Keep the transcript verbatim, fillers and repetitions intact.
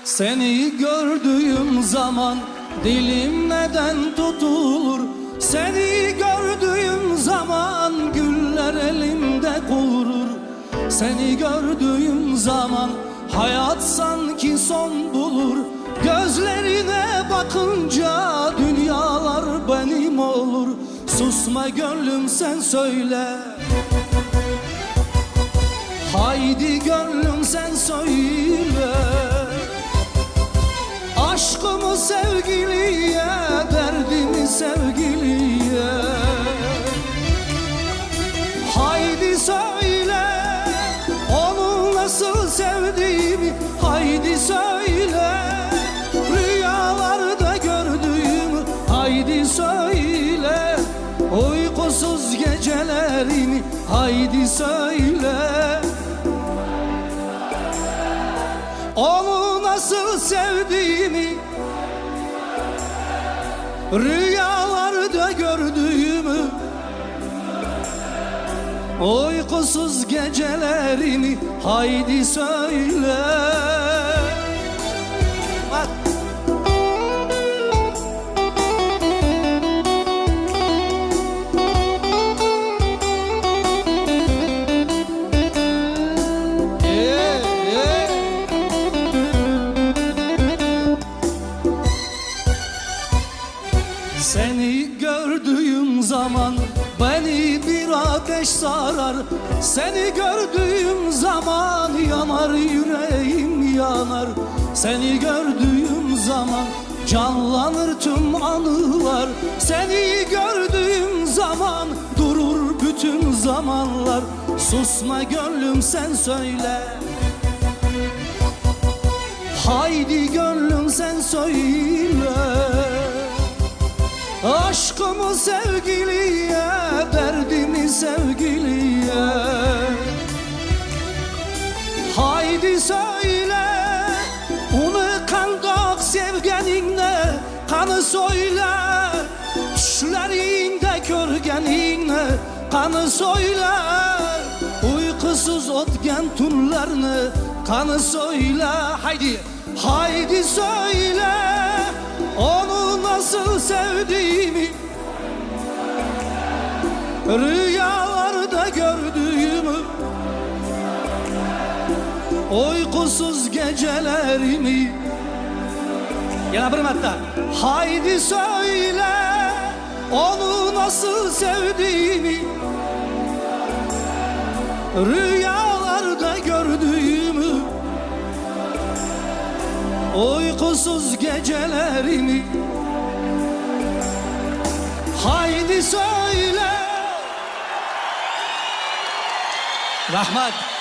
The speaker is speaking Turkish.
Seni gördüğüm zaman dilim neden tutulur? Seni gördüğüm zaman güller elimde kurur. Seni gördüğüm zaman hayat sanki son bulur. Gözlerine bakınca dünyalar benim olur. Susma gönlüm sen söyle, haydi gönlüm sen söyle. Aşkımı sevgiliye, derdimi sevgiliye. Haydi söyle, onu nasıl sevdiğimi. Haydi söyle, rüyalarda gördüğümü. Haydi söyle, uykusuz gecelerimi. Haydi söyle, onu nasıl sevdiğimi, rüyalarda gördüğümü, uykusuz gecelerimi. Haydi söyle. Bak. Seni gördüğüm zaman beni bir ateş sarar. Seni gördüğüm zaman yanar yüreğim yanar. Seni gördüğüm zaman canlanır tüm anılar. Seni gördüğüm zaman durur bütün zamanlar. Susma gönlüm sen söyle, haydi gönlüm sen söyle. Aşkımı sevgiliye, derdimi sevgiliye. Haydi söyle, onu kandak sevgeninle. Kanı söyle, düşlerinde körgeninle. Kanı söyle, uykusuz otgen tunlarını. Kanı söyle, haydi, haydi söyle, onu nasıl sevdiğimi, rüyalarda gördüğümü, uykusuz gecelerimi. Yana bir hatta. Haydi söyle, onu nasıl sevdiğimi, rüyalarda gördüğümü, uykusuz gecelerimi. Haydi söyle. Rahmat.